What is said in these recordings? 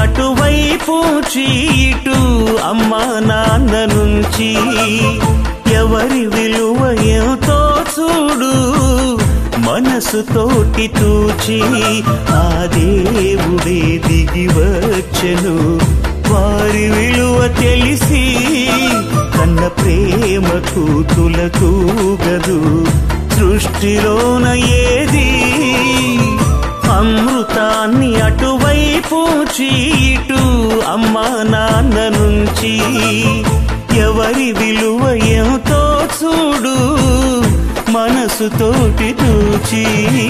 అటువైపు చీటు అమ్మా నాన్న నుంచి ఎవరి విలువ ఎంతో చూడు మనసుతోటి తూచి ఆ దేవుడే దిగి వచ్చెను వారి విలువ తెలిసి కన్న ప్రేమకు తులతూగదు సృష్టిలోన ఏది అమృతాన్ని అటువైపు చీటు అమ్మా నాన్న నుంచి ఎవరి విలువ ఎంతో చూడు మనసుతోటి తూచి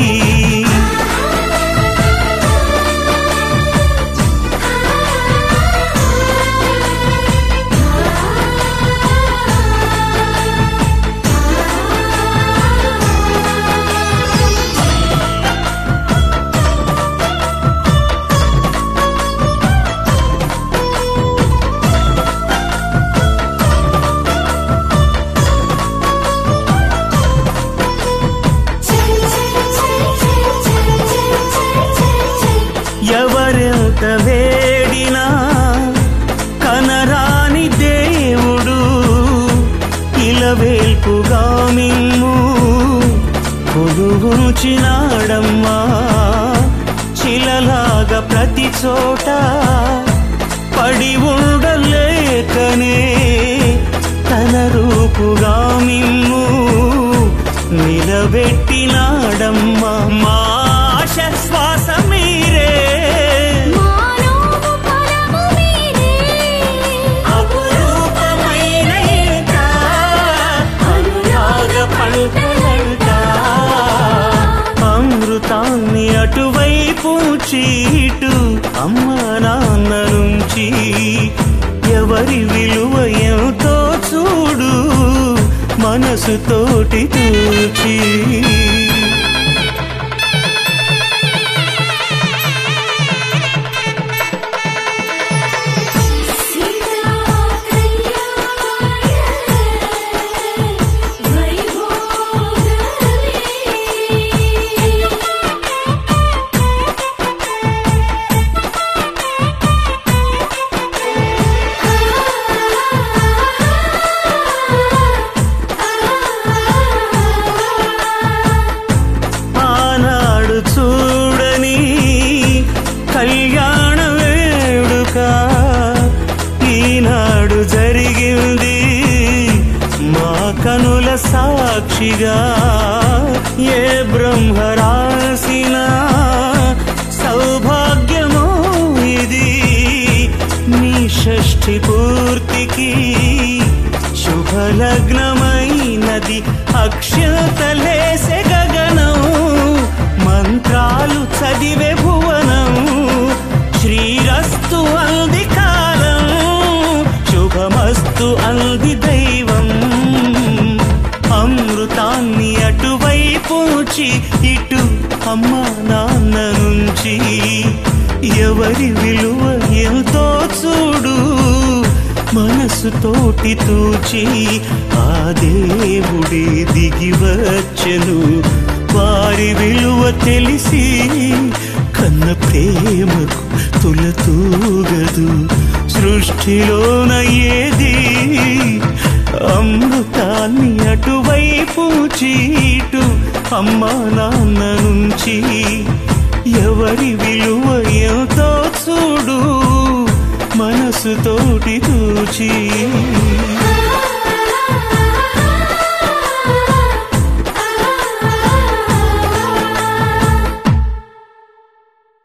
ఎవరెంత వేడినా కనరాని దేవుడు ఇలవేల్పుగా మిమ్ము కొలువుంచినాడమ్మా శిలలాగా ప్రతి చోట పడి ఉండలేకనే తన రూపుగా మిమ్ము నిలబెట్టినాడమ్మా మా శ్వాస మీరే అమృతాన్ని అటువైపు చీటు అమ్మా నాన్న నుంచి ఎవరి విలువ ఎంతో చూడు మనసుతోటి తూచి చూడని కళ్యాణ వేడుక ఈనాడు జరిగింది మా కనుల సాక్షిగా ఏ బ్రహ్మ రాసిన సౌభాగ్యమో ఇది నీ షష్ఠి పూర్తికి శుభలగ్నమైనది అక్షతలేసే గగనం మంత్రాలు చదివే భువనం శ్రీరస్తు అంది కాలం శుభమస్తు అంది దైవం అమృతాన్ని అటువైపు ఇటు అమ్మా నాన్న నుంచి ఎవరి విలువ ఎంతో చూడు మనసుతోటి తూచి ఆ దేవుడే దిగి వచ్చెను వారి విలువ తెలిసి కన్న ప్రేమకు తులతూగదు సృష్టిలోన ఏది అమృతాన్ని అటువైపు చీటు అమ్మా నాన్న నుంచి ఎవరి విలువ ఎంతో చూడు మనసుతోటి తూచి